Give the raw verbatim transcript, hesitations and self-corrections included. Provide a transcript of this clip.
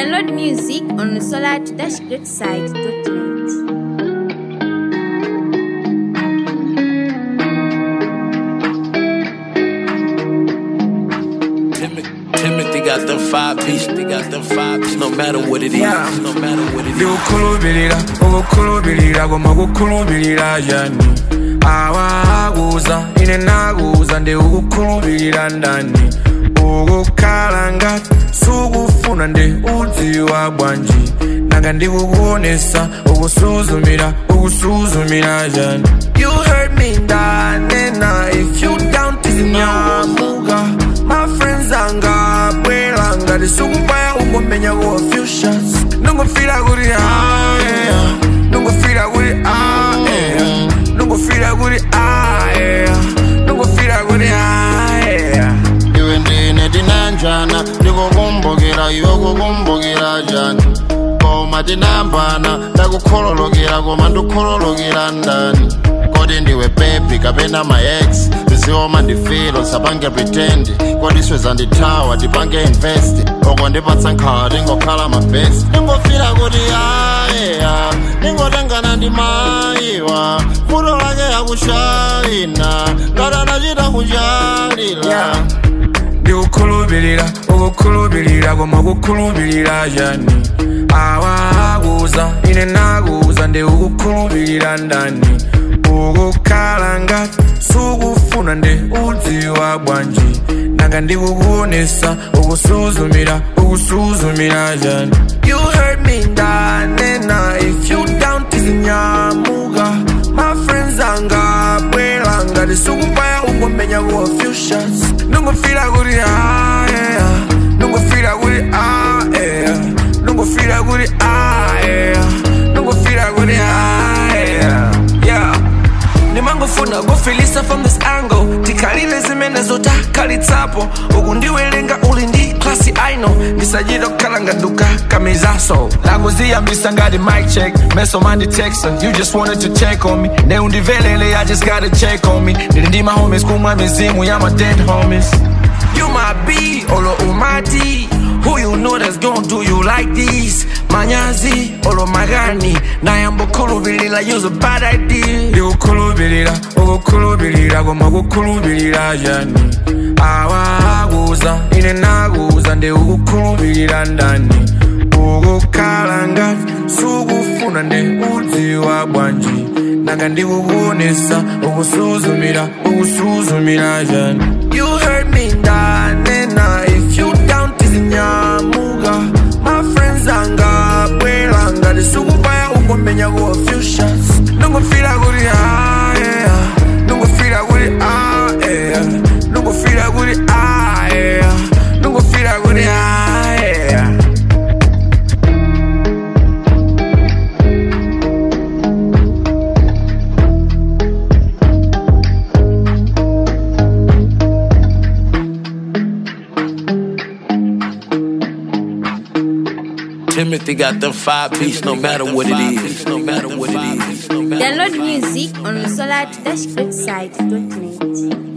Download music on the solar dash great site dot net. Timothy got them five piece, they got them five piece, no matter what it is, yeah. No matter what it is. Ukulubirira, ukulubirira, goma ukulubirira yani. Awaguza, ine naguza, nde ukulubirira ndani. Ugukalanga, sugufuna nde uziwa bwanji. Naga ndi kukuonesa, ugusuzumira, ugusuzumira yani. You heard me ndane na, if you down tizinyamuga. My friends anga, bwelanga, disukubaya ungomenya go a few shots. Nungo fila guri ah yeah, nungo fila guri ah yeah, nungo fila guri ah yeah, nungo fila guri ah yeah. Iwe ndine dinanjana, niko kumbogera, yoko kumbogera jani. Koma dinambana, ndakukolologera, koma ndukolologera ndani. Kodi ndiwe baby, kapena my ex. Zioma ndifilo, sabange pretend. Kodi sweza nditawa, dibange invest. Oko ndipatsa nkadi, ngokhala my best. Ningo fila kodi yeah, ningo dengana ndimaiwa. Fudo lake ya kushalina, ngada najita kushalila. Ndi ukulubirira, ukulubirira, goma ukulubirira yani. Awaguza, ine naguza, nde ukulubirira ndani. Ugukalanga, sugufuna nde uziwa bwanji. Naga ndi kukuonesa, ugusuzumira, ugusuzumira yani. You heard me ndane na, if you down tizinyamuga. My friends anga, bwelanga, disukubaya ungomenya go a few shots. Nungo fila guri ah yeah, nungo fila guri ah yeah, nungo fila guri ah yeah, nungo fila guri ah yeah, yeah. Nimangofuna go filisa from this angle. Tikalile zimene zota kalitapo. Ugundiwelenga ulindi classy I know. Nisajiro kalanga duka kamizaso. Lagozia mbisangadi mic check. Meso mandi texter. You just wanted to check on me. Ne undivelele I just gotta check on me. Nilindi my homies kuma mizimu ya my dead homies. You my B, olo umati. Who you know that's gon' do you like this? Manyazi, olo magani. Na yambo kulubirira, use a bad idea. You kulubirira, ugo kulubirira, goma ugo kulubirira yani. Awaguza, ine naguza, nde ugo kulubirira ndani. Ugo kalanga, sugufuna nde uziwa bwanji. Naga ndi kukuonesa, ugusuzumira, ugusuzumira yani. You heard me ndane na, if you down tizinyamuga. My friends anga, bwelanga, disukubaya ungomenya go a few shots. Nungo fila guri ah yeah, nungo fila guri ah yeah, nungo fila guri ah yeah, nungo fila guri ah yeah. Timothy got them five piece, no matter what it is, no matter what it is. Download music on the solar dash great site dot net.